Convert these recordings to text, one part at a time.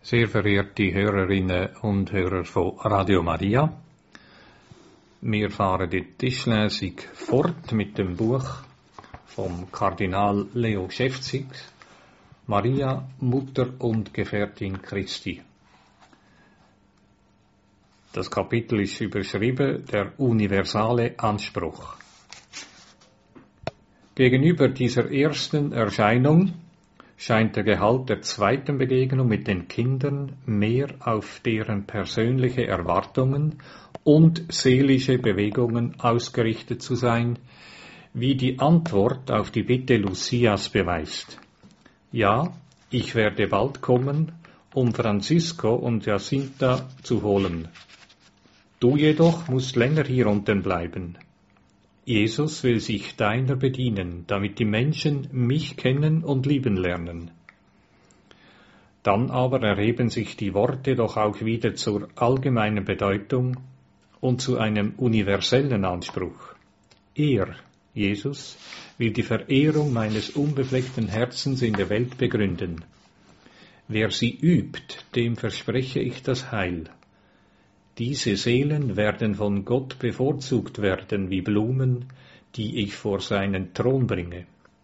Sehr verehrte Hörerinnen und Hörer von Radio Maria, wir fahren die Tischlesung fort mit dem Buch vom Kardinal Leo Schäfzig, Maria, Mutter und Gefährtin Christi. Das Kapitel ist überschrieben, der universale Anspruch. Gegenüber dieser ersten Erscheinung scheint der Gehalt der zweiten Begegnung mit den Kindern mehr auf deren persönliche Erwartungen und seelische Bewegungen ausgerichtet zu sein, wie die Antwort auf die Bitte Lucias beweist. Ja, ich werde bald kommen, um Francisco und Jacinta zu holen. Du jedoch musst länger hier unten bleiben. Jesus will sich deiner bedienen, damit die Menschen mich kennen und lieben lernen. Dann aber erheben sich die Worte doch auch wieder zur allgemeinen Bedeutung und zu einem universellen Anspruch. Er, Jesus, will die Verehrung meines unbefleckten Herzens in der Welt begründen. Wer sie übt, dem verspreche ich das Heil. Diese Seelen werden von Gott bevorzugt werden wie Blumen, die ich vor seinen Thron bringe.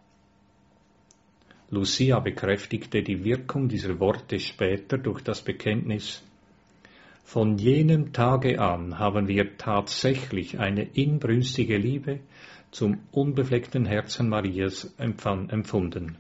Lucia bekräftigte die Wirkung dieser Worte später durch das Bekenntnis: Von jenem Tage an haben wir tatsächlich eine inbrünstige Liebe zum unbefleckten Herzen Marias empfunden.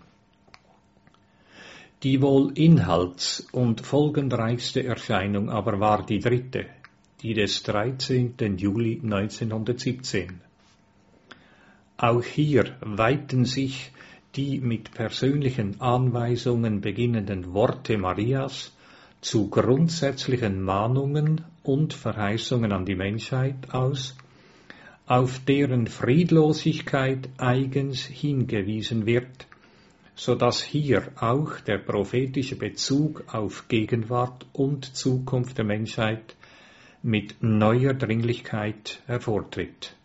Die wohl inhalts- und folgenreichste Erscheinung aber war die dritte, die des 13. Juli 1917. Auch hier weiten sich die mit persönlichen Anweisungen beginnenden Worte Marias zu grundsätzlichen Mahnungen und Verheißungen an die Menschheit aus, auf deren Friedlosigkeit eigens hingewiesen wird, so dass hier auch der prophetische Bezug auf Gegenwart und Zukunft der Menschheit mit neuer Dringlichkeit hervortritt.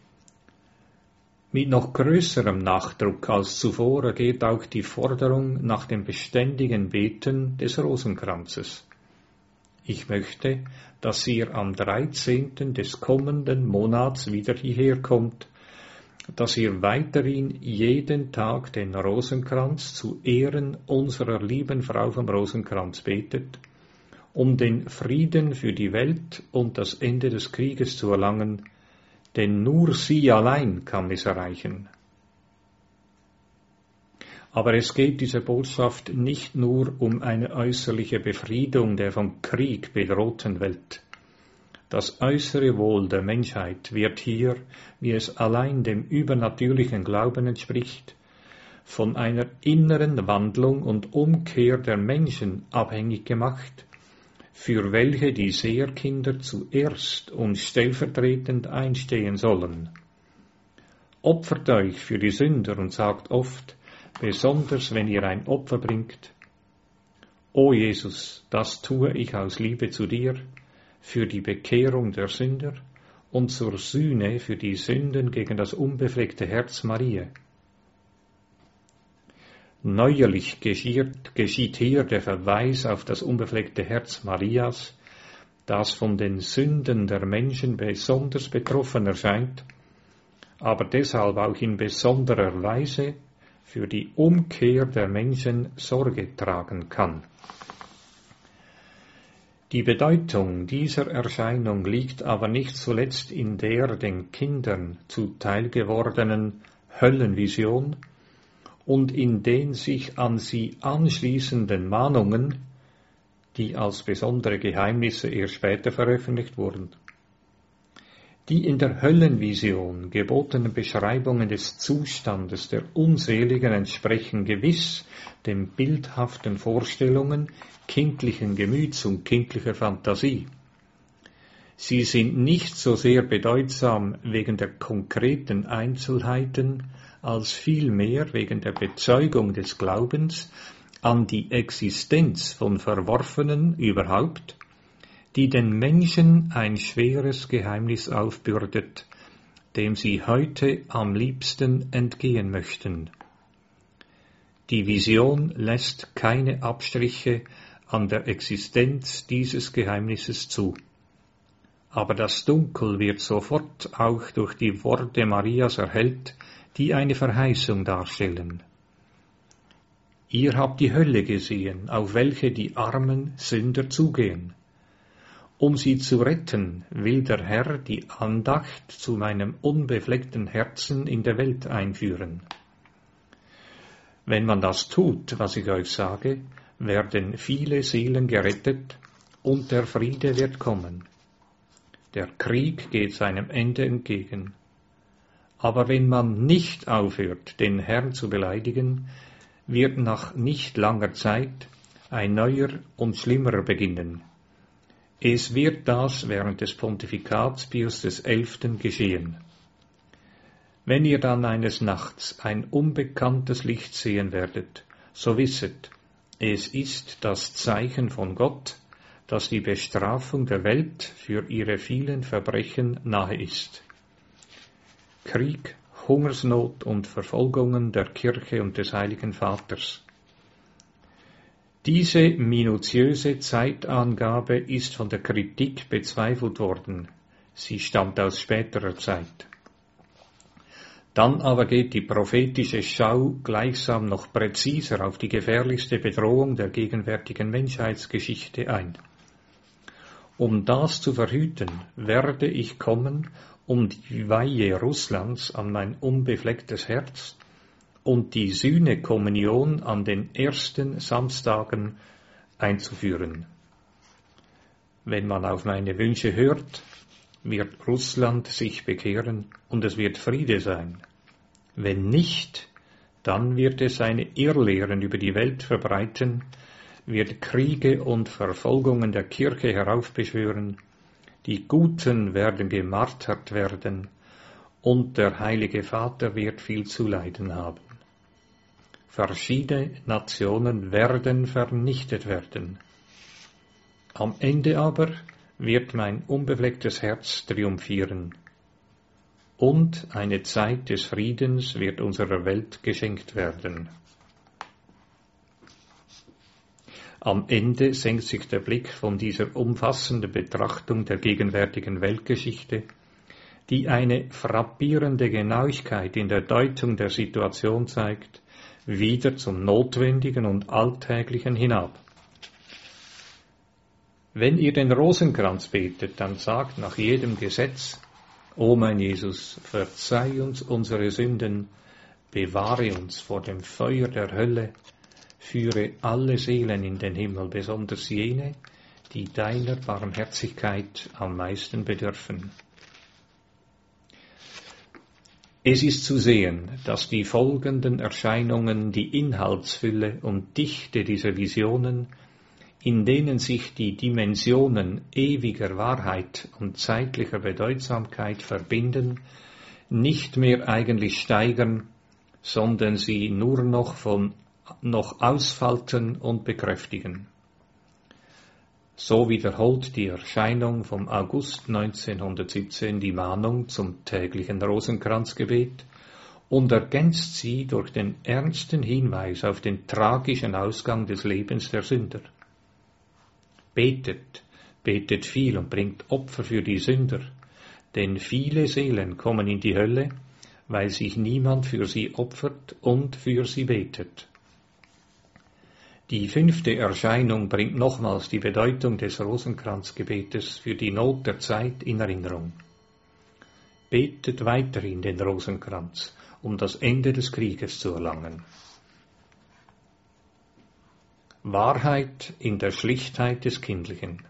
Mit noch größerem Nachdruck als zuvor ergeht auch die Forderung nach dem beständigen Beten des Rosenkranzes. Ich möchte, dass ihr am 13. des kommenden Monats wieder hierher kommt, dass ihr weiterhin jeden Tag den Rosenkranz zu Ehren unserer lieben Frau vom Rosenkranz betet, um den Frieden für die Welt und das Ende des Krieges zu erlangen, denn nur sie allein kann es erreichen. Aber es geht dieser Botschaft nicht nur um eine äußerliche Befriedung der vom Krieg bedrohten Welt. Das äußere Wohl der Menschheit wird hier, wie es allein dem übernatürlichen Glauben entspricht, von einer inneren Wandlung und Umkehr der Menschen abhängig gemacht, für welche die Seherkinder zuerst und stellvertretend einstehen sollen. Opfert euch für die Sünder und sagt oft, besonders wenn ihr ein Opfer bringt: O Jesus, das tue ich aus Liebe zu dir, für die Bekehrung der Sünder und zur Sühne für die Sünden gegen das unbefleckte Herz Maria. Neuerlich geschieht hier der Verweis auf das unbefleckte Herz Marias, das von den Sünden der Menschen besonders betroffen erscheint, aber deshalb auch in besonderer Weise für die Umkehr der Menschen Sorge tragen kann. Die Bedeutung dieser Erscheinung liegt aber nicht zuletzt in der den Kindern zuteil gewordenen Höllenvision und in den sich an sie anschließenden Mahnungen, die als besondere Geheimnisse erst später veröffentlicht wurden. Die in der Höllenvision gebotenen Beschreibungen des Zustandes der Unseligen entsprechen gewiss den bildhaften Vorstellungen kindlichen Gemüts und kindlicher Fantasie. Sie sind nicht so sehr bedeutsam wegen der konkreten Einzelheiten, als vielmehr wegen der Bezeugung des Glaubens an die Existenz von Verworfenen überhaupt, die den Menschen ein schweres Geheimnis aufbürdet, dem sie heute am liebsten entgehen möchten. Die Vision lässt keine Abstriche an der Existenz dieses Geheimnisses zu. Aber das Dunkel wird sofort auch durch die Worte Marias erhellt, die eine Verheißung darstellen. Ihr habt die Hölle gesehen, auf welche die armen Sünder zugehen. Um sie zu retten, will der Herr die Andacht zu meinem unbefleckten Herzen in der Welt einführen. Wenn man das tut, was ich euch sage, werden viele Seelen gerettet und der Friede wird kommen. Der Krieg geht seinem Ende entgegen. Aber wenn man nicht aufhört, den Herrn zu beleidigen, wird nach nicht langer Zeit ein neuer und schlimmerer beginnen. Es wird das während des Pontifikats Pius XI. Geschehen. Wenn ihr dann eines Nachts ein unbekanntes Licht sehen werdet, so wisset, es ist das Zeichen von Gott, dass die Bestrafung der Welt für ihre vielen Verbrechen nahe ist. Krieg, Hungersnot und Verfolgungen der Kirche und des Heiligen Vaters. Diese minutiöse Zeitangabe ist von der Kritik bezweifelt worden. Sie stammt aus späterer Zeit. Dann aber geht die prophetische Schau gleichsam noch präziser auf die gefährlichste Bedrohung der gegenwärtigen Menschheitsgeschichte ein. Um das zu verhüten, werde ich kommen, um die Weihe Russlands an mein unbeflecktes Herz und die Sühnekommunion an den ersten Samstagen einzuführen. Wenn man auf meine Wünsche hört, wird Russland sich bekehren und es wird Friede sein. Wenn nicht, dann wird es seine Irrlehren über die Welt verbreiten, wird Kriege und Verfolgungen der Kirche heraufbeschwören, die Guten werden gemartert werden und der Heilige Vater wird viel zu leiden haben. Verschiedene Nationen werden vernichtet werden. Am Ende aber wird mein unbeflecktes Herz triumphieren. Und eine Zeit des Friedens wird unserer Welt geschenkt werden. Am Ende senkt sich der Blick von dieser umfassenden Betrachtung der gegenwärtigen Weltgeschichte, die eine frappierende Genauigkeit in der Deutung der Situation zeigt, wieder zum Notwendigen und Alltäglichen hinab. Wenn ihr den Rosenkranz betet, dann sagt nach jedem Gesetz: O mein Jesus, verzeih uns unsere Sünden, bewahre uns vor dem Feuer der Hölle, führe alle Seelen in den Himmel, besonders jene, die deiner Barmherzigkeit am meisten bedürfen. Es ist zu sehen, dass die folgenden Erscheinungen die Inhaltsfülle und Dichte dieser Visionen, in denen sich die Dimensionen ewiger Wahrheit und zeitlicher Bedeutsamkeit verbinden, nicht mehr eigentlich steigern, sondern sie nur noch ausfalten und bekräftigen. So wiederholt die Erscheinung vom August 1917 die Mahnung zum täglichen Rosenkranzgebet und ergänzt sie durch den ernsten Hinweis auf den tragischen Ausgang des Lebens der Sünder. Betet, betet viel und bringt Opfer für die Sünder, denn viele Seelen kommen in die Hölle, weil sich niemand für sie opfert und für sie betet. Die 5. Erscheinung bringt nochmals die Bedeutung des Rosenkranzgebetes für die Not der Zeit in Erinnerung. Betet weiterhin den Rosenkranz, um das Ende des Krieges zu erlangen. Wahrheit in der Schlichtheit des Kindlichen.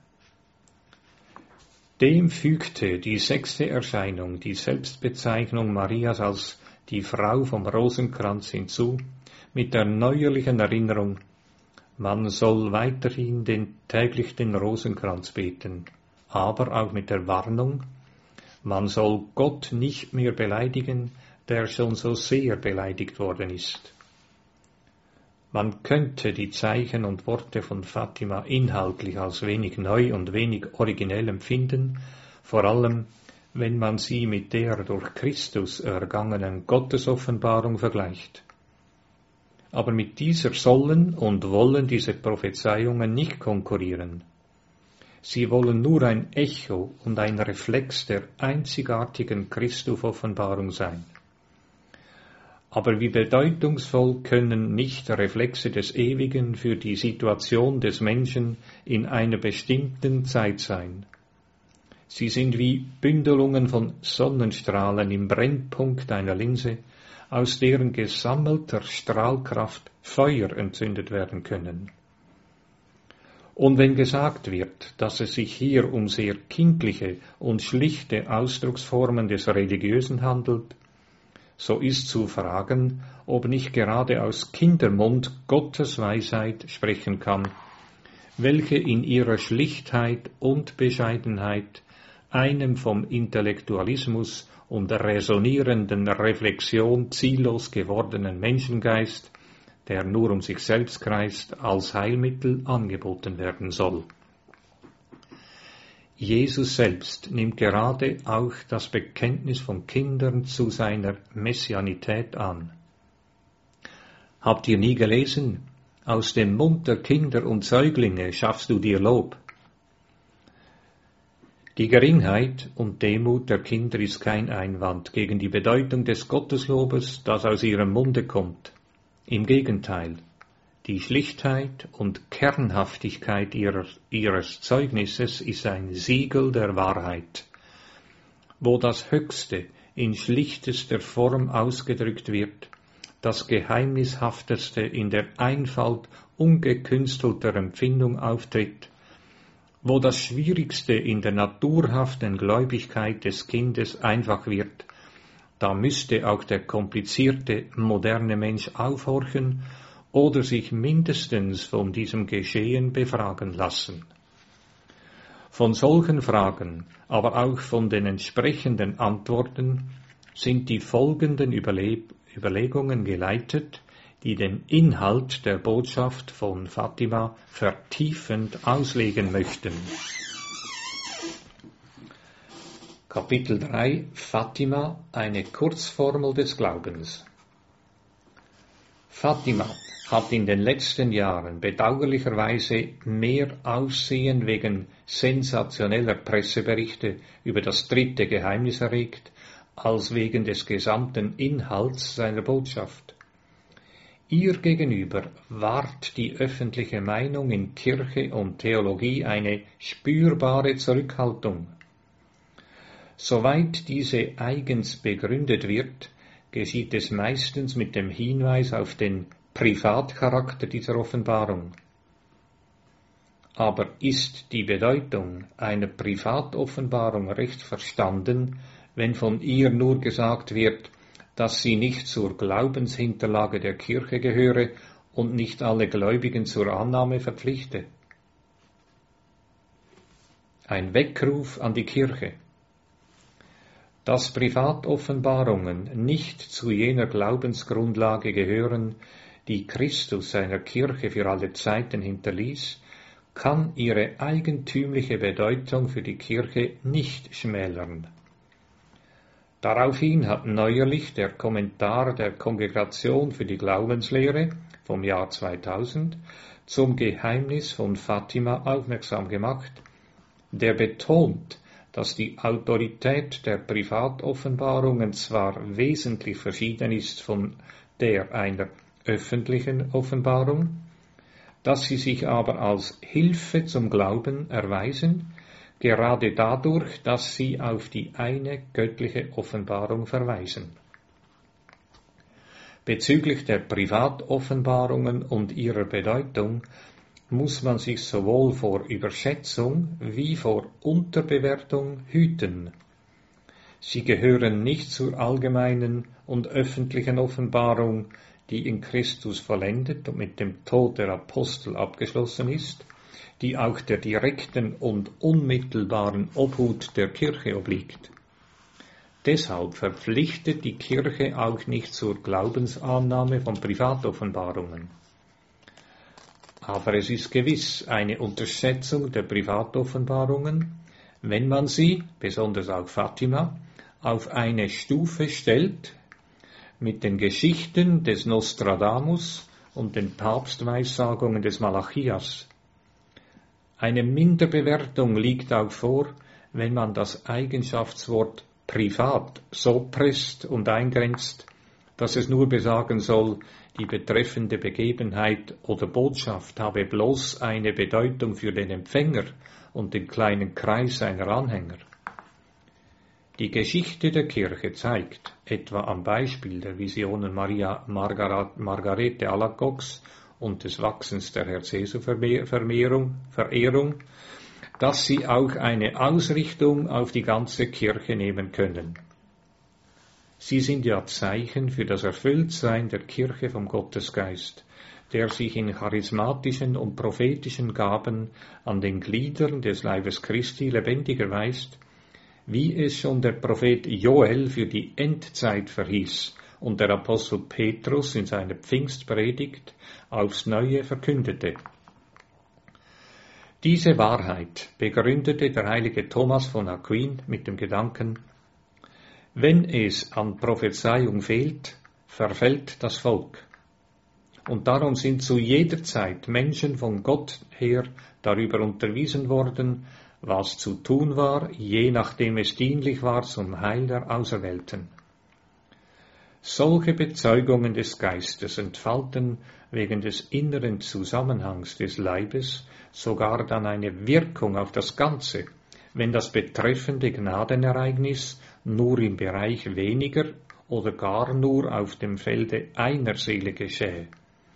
Dem fügte die 6. Erscheinung die Selbstbezeichnung Marias als die Frau vom Rosenkranz hinzu, mit der neuerlichen Erinnerung: Man soll weiterhin täglich den Rosenkranz beten, aber auch mit der Warnung: Man soll Gott nicht mehr beleidigen, der schon so sehr beleidigt worden ist. Man könnte die Zeichen und Worte von Fatima inhaltlich als wenig neu und wenig originell empfinden, vor allem wenn man sie mit der durch Christus ergangenen Gottesoffenbarung vergleicht. aber mit dieser sollen und wollen diese Prophezeiungen nicht konkurrieren. Sie wollen nur ein Echo und ein Reflex der einzigartigen Christus-Offenbarung sein. Aber wie bedeutungsvoll können nicht Reflexe des Ewigen für die Situation des Menschen in einer bestimmten Zeit sein. Sie sind wie Bündelungen von Sonnenstrahlen im Brennpunkt einer Linse, aus deren gesammelter Strahlkraft Feuer entzündet werden können. Und wenn gesagt wird, dass es sich hier um sehr kindliche und schlichte Ausdrucksformen des Religiösen handelt, so ist zu fragen, ob nicht gerade aus Kindermund Gottes Weisheit sprechen kann, welche in ihrer Schlichtheit und Bescheidenheit einem vom Intellektualismus und der resonierenden Reflexion ziellos gewordenen Menschengeist, der nur um sich selbst kreist, als Heilmittel angeboten werden soll. Jesus selbst nimmt gerade auch das Bekenntnis von Kindern zu seiner Messianität an. Habt ihr nie gelesen? Aus dem Mund der Kinder und Säuglinge schaffst du dir Lob. Die Geringheit und Demut der Kinder ist kein Einwand gegen die Bedeutung des Gotteslobes, das aus ihrem Munde kommt. Im Gegenteil, die Schlichtheit und Kernhaftigkeit ihres Zeugnisses ist ein Siegel der Wahrheit, wo das Höchste in schlichtester Form ausgedrückt wird, das Geheimnishafteste in der Einfalt ungekünstelter Empfindung auftritt, wo das Schwierigste in der naturhaften Gläubigkeit des Kindes einfach wird, da müsste auch der komplizierte, moderne Mensch aufhorchen oder sich mindestens von diesem Geschehen befragen lassen. Von solchen Fragen, aber auch von den entsprechenden Antworten sind die folgenden Überlegungen geleitet, die den Inhalt der Botschaft von Fatima vertiefend auslegen möchten. Kapitel 3 Fatima, eine Kurzformel des Glaubens. Fatima hat in den letzten Jahren bedauerlicherweise mehr Aufsehen wegen sensationeller Presseberichte über das dritte Geheimnis erregt, als wegen des gesamten Inhalts seiner Botschaft. Ihr gegenüber wahrt die öffentliche Meinung in Kirche und Theologie eine spürbare Zurückhaltung. Soweit diese eigens begründet wird, geschieht es meistens mit dem Hinweis auf den Privatcharakter dieser Offenbarung. Aber ist die Bedeutung einer Privatoffenbarung recht verstanden, wenn von ihr nur gesagt wird, dass sie nicht zur Glaubenshinterlage der Kirche gehöre und nicht alle Gläubigen zur Annahme verpflichte? Ein Weckruf an die Kirche. Dass Privatoffenbarungen nicht zu jener Glaubensgrundlage gehören, die Christus seiner Kirche für alle Zeiten hinterließ, kann ihre eigentümliche Bedeutung für die Kirche nicht schmälern. Daraufhin hat neuerlich der Kommentar der Kongregation für die Glaubenslehre vom Jahr 2000 zum Geheimnis von Fatima aufmerksam gemacht, der betont, dass die Autorität der Privatoffenbarungen zwar wesentlich verschieden ist von der einer öffentlichen Offenbarung, dass sie sich aber als Hilfe zum Glauben erweisen, gerade dadurch, dass sie auf die eine göttliche Offenbarung verweisen. Bezüglich der Privatoffenbarungen und ihrer Bedeutung muss man sich sowohl vor Überschätzung wie vor Unterbewertung hüten. Sie gehören nicht zur allgemeinen und öffentlichen Offenbarung, die in Christus vollendet und mit dem Tod der Apostel abgeschlossen ist, die auch der direkten und unmittelbaren Obhut der Kirche obliegt. Deshalb verpflichtet die Kirche auch nicht zur Glaubensannahme von Privatoffenbarungen. Aber es ist gewiss eine Unterschätzung der Privatoffenbarungen, wenn man sie, besonders auch Fatima, auf eine Stufe stellt mit den Geschichten des Nostradamus und den Papstweissagungen des Malachias. Eine Minderbewertung liegt auch vor, wenn man das Eigenschaftswort privat so presst und eingrenzt, dass es nur besagen soll, die betreffende Begebenheit oder Botschaft habe bloß eine Bedeutung für den Empfänger und den kleinen Kreis seiner Anhänger. Die Geschichte der Kirche zeigt, etwa am Beispiel der Visionen Maria Margarete Alacoques und des Wachsens der Herz-Jesu-Verehrung, dass sie auch eine Ausrichtung auf die ganze Kirche nehmen können. Sie sind ja Zeichen für das Erfülltsein der Kirche vom Gottesgeist, der sich in charismatischen und prophetischen Gaben an den Gliedern des Leibes Christi lebendig erweist, wie es schon der Prophet Joel für die Endzeit verhieß und der Apostel Petrus in seiner Pfingstpredigt aufs Neue verkündete. Diese Wahrheit begründete der heilige Thomas von Aquin mit dem Gedanken: Wenn es an Prophezeiung fehlt, verfällt das Volk. Und darum sind zu jeder Zeit Menschen von Gott her darüber unterwiesen worden, was zu tun war, je nachdem es dienlich war zum Heil der Auserwählten. Solche Bezeugungen des Geistes entfalten wegen des inneren Zusammenhangs des Leibes sogar dann eine Wirkung auf das Ganze, wenn das betreffende Gnadenereignis nur im Bereich weniger oder gar nur auf dem Felde einer Seele geschähe.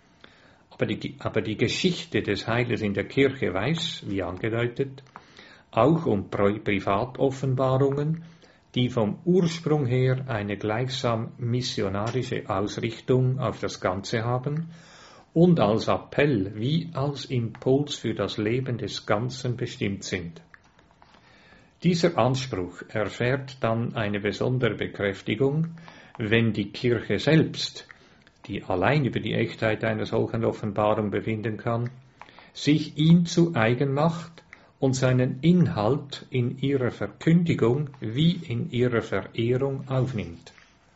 Aber die Geschichte des Heiles in der Kirche weiß, wie angedeutet, auch um Privatoffenbarungen, die vom Ursprung her eine gleichsam missionarische Ausrichtung auf das Ganze haben und als Appell wie als Impuls für das Leben des Ganzen bestimmt sind. Dieser Anspruch erfährt dann eine besondere Bekräftigung, wenn die Kirche selbst, die allein über die Echtheit einer solchen Offenbarung befinden kann, sich ihm zu eigen macht und seinen Inhalt in ihrer Verkündigung wie in ihrer Verehrung aufnimmt.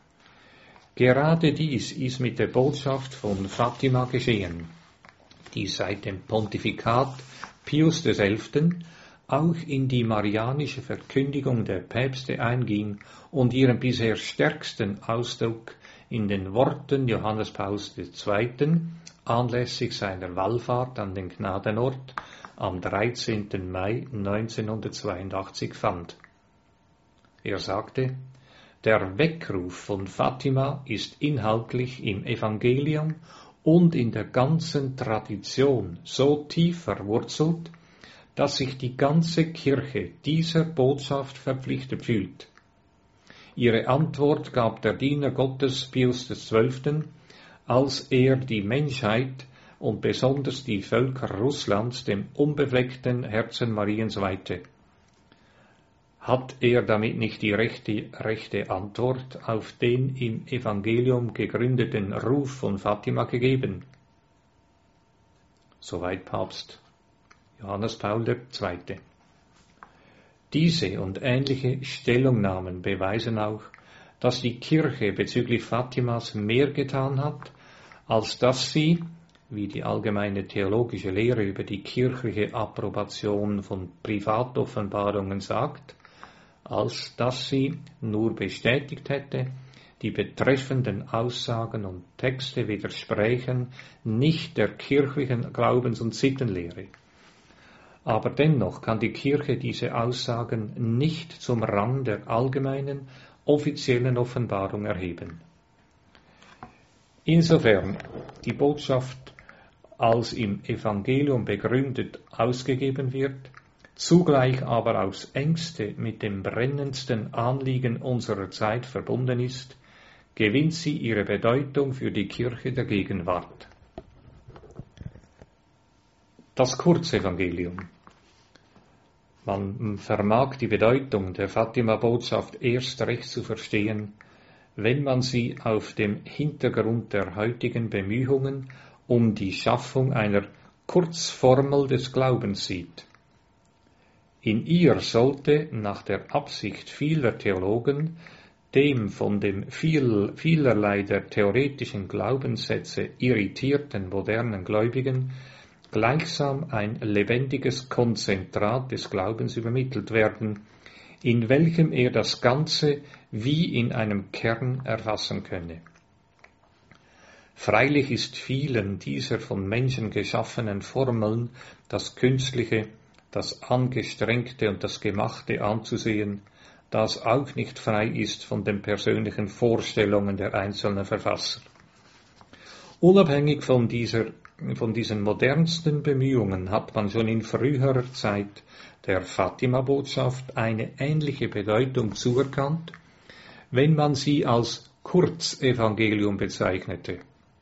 Gerade dies ist mit der Botschaft von Fatima geschehen, die seit dem Pontifikat Pius XI. Auch in die marianische Verkündigung der Päpste einging und ihren bisher stärksten Ausdruck in den Worten Johannes Pauls II. Anlässlich seiner Wallfahrt an den Gnadenort am 13. Mai 1982 fand. Er sagte: Der Weckruf von Fatima ist inhaltlich im Evangelium und in der ganzen Tradition so tief verwurzelt, dass sich die ganze Kirche dieser Botschaft verpflichtet fühlt. Ihre Antwort gab der Diener Gottes Pius XII., als er die Menschheit und besonders die Völker Russlands dem unbefleckten Herzen Mariens weihte. Hat er damit nicht die rechte Antwort auf den im Evangelium gegründeten Ruf von Fatima gegeben? Soweit Papst Johannes Paul II. Diese und ähnliche Stellungnahmen beweisen auch, dass die Kirche bezüglich Fatimas mehr getan hat, als dass sie, wie die allgemeine theologische Lehre über die kirchliche Approbation von Privatoffenbarungen sagt, als dass sie nur bestätigt hätte, die betreffenden Aussagen und Texte widersprechen nicht der kirchlichen Glaubens- und Sittenlehre. Aber dennoch kann die Kirche diese Aussagen nicht zum Rang der allgemeinen, offiziellen Offenbarung erheben. Insofern die Botschaft als im Evangelium begründet ausgegeben wird, zugleich aber aufs engste mit dem brennendsten Anliegen unserer Zeit verbunden ist, gewinnt sie ihre Bedeutung für die Kirche der Gegenwart. Das Kurzevangelium. Man vermag die Bedeutung der Fatima-Botschaft erst recht zu verstehen, wenn man sie auf dem Hintergrund der heutigen Bemühungen um die Schaffung einer Kurzformel des Glaubens sieht. In ihr sollte, nach der Absicht vieler Theologen, dem von dem vielerlei der theoretischen Glaubenssätze irritierten modernen Gläubigen gleichsam ein lebendiges Konzentrat des Glaubens übermittelt werden, in welchem er das Ganze wie in einem Kern erfassen könne. Freilich ist vielen dieser von Menschen geschaffenen Formeln das Künstliche, das Angestrengte und das Gemachte anzusehen, das auch nicht frei ist von den persönlichen Vorstellungen der einzelnen Verfasser. Unabhängig von diesen modernsten Bemühungen hat man schon in früherer Zeit der Fatima-Botschaft eine ähnliche Bedeutung zuerkannt, wenn man sie als Kurzevangelium bezeichnete.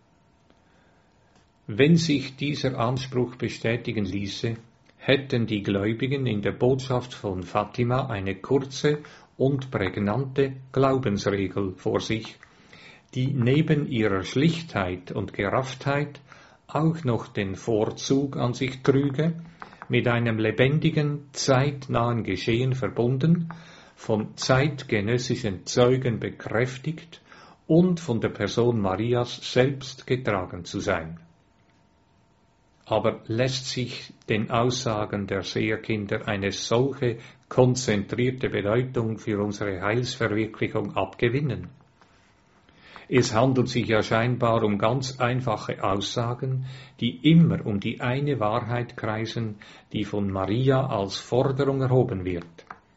Wenn sich dieser Anspruch bestätigen ließe, hätten die Gläubigen in der Botschaft von Fatima eine kurze und prägnante Glaubensregel vor sich, die neben ihrer Schlichtheit und Gerafftheit auch noch den Vorzug an sich trüge, mit einem lebendigen, zeitnahen Geschehen verbunden, von zeitgenössischen Zeugen bekräftigt und von der Person Marias selbst getragen zu sein. Aber lässt sich den Aussagen der Seherkinder eine solche konzentrierte Bedeutung für unsere Heilsverwirklichung abgewinnen? Es handelt sich ja scheinbar um ganz einfache Aussagen, die immer um die eine Wahrheit kreisen, die von Maria als Forderung erhoben wird.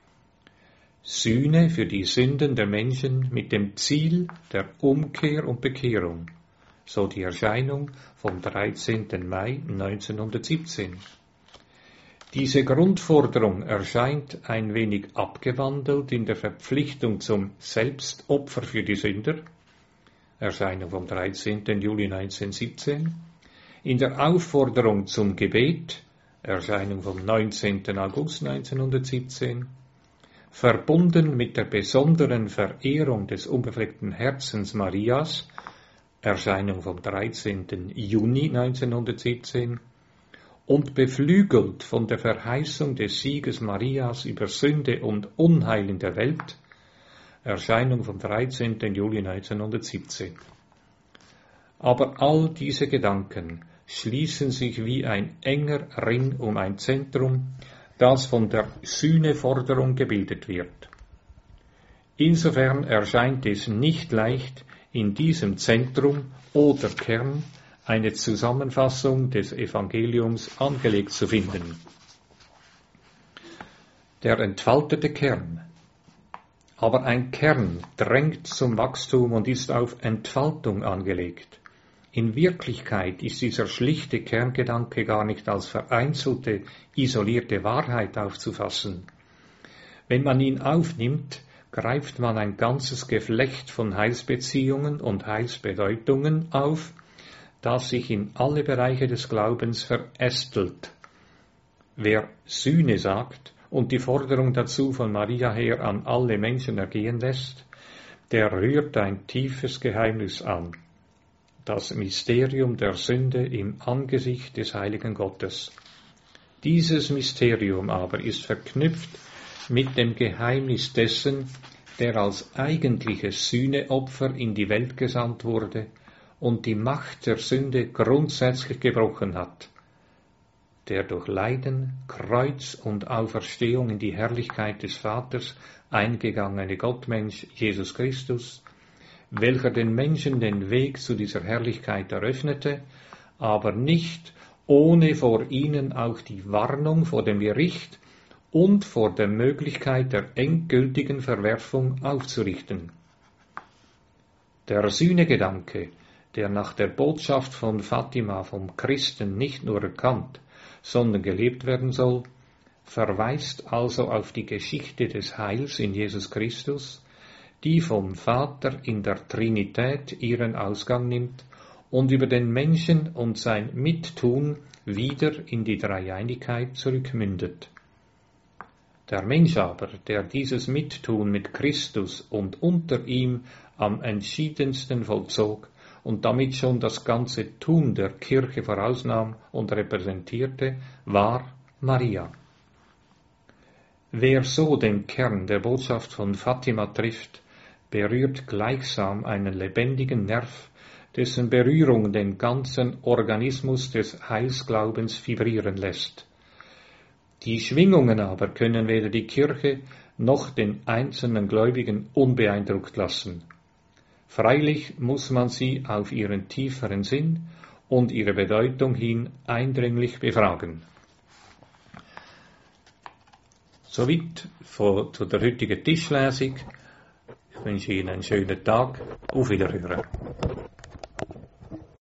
Sühne für die Sünden der Menschen mit dem Ziel der Umkehr und Bekehrung, so die Erscheinung vom 13. Mai 1917. Diese Grundforderung erscheint ein wenig abgewandelt in der Verpflichtung zum Selbstopfer für die Sünder, Erscheinung vom 13. Juli 1917, in der Aufforderung zum Gebet, Erscheinung vom 19. August 1917, verbunden mit der besonderen Verehrung des unbefleckten Herzens Marias, Erscheinung vom 13. Juni 1917, und beflügelt von der Verheißung des Sieges Marias über Sünde und Unheil in der Welt, Erscheinung vom 13. Juli 1917. Aber all diese Gedanken schließen sich wie ein enger Ring um ein Zentrum, das von der Sühneforderung gebildet wird. Insofern erscheint es nicht leicht, in diesem Zentrum oder Kern eine Zusammenfassung des Evangeliums angelegt zu finden. Der entfaltete Kern. Aber ein Kern drängt zum Wachstum und ist auf Entfaltung angelegt. In Wirklichkeit ist dieser schlichte Kerngedanke gar nicht als vereinzelte, isolierte Wahrheit aufzufassen. Wenn man ihn aufnimmt, greift man ein ganzes Geflecht von Heilsbeziehungen und Heilsbedeutungen auf, das sich in alle Bereiche des Glaubens verästelt. Wer Sühne sagt und die Forderung dazu von Maria her an alle Menschen ergehen lässt, der rührt ein tiefes Geheimnis an, das Mysterium der Sünde im Angesicht des heiligen Gottes. Dieses Mysterium aber ist verknüpft mit dem Geheimnis dessen, der als eigentliches Sühneopfer in die Welt gesandt wurde und die Macht der Sünde grundsätzlich gebrochen hat, der durch Leiden, Kreuz und Auferstehung in die Herrlichkeit des Vaters eingegangene Gottmensch Jesus Christus, welcher den Menschen den Weg zu dieser Herrlichkeit eröffnete, aber nicht ohne vor ihnen auch die Warnung vor dem Gericht und vor der Möglichkeit der endgültigen Verwerfung aufzurichten. Der Sühnegedanke, der nach der Botschaft von Fatima vom Christen nicht nur erkannt, sondern gelebt werden soll, verweist also auf die Geschichte des Heils in Jesus Christus, die vom Vater in der Trinität ihren Ausgang nimmt und über den Menschen und sein Mittun wieder in die Dreieinigkeit zurückmündet. Der Mensch aber, der dieses Mittun mit Christus und unter ihm am entschiedensten vollzog und damit schon das ganze Tun der Kirche vorausnahm und repräsentierte, war Maria. Wer so den Kern der Botschaft von Fatima trifft, berührt gleichsam einen lebendigen Nerv, dessen Berührung den ganzen Organismus des Heilsglaubens vibrieren lässt. Die Schwingungen aber können weder die Kirche noch den einzelnen Gläubigen unbeeindruckt lassen. Freilich muss man sie auf ihren tieferen Sinn und ihre Bedeutung hin eindringlich befragen. Soweit zu der heutigen Tischlesung. Ich wünsche Ihnen einen schönen Tag. Auf Wiederhören.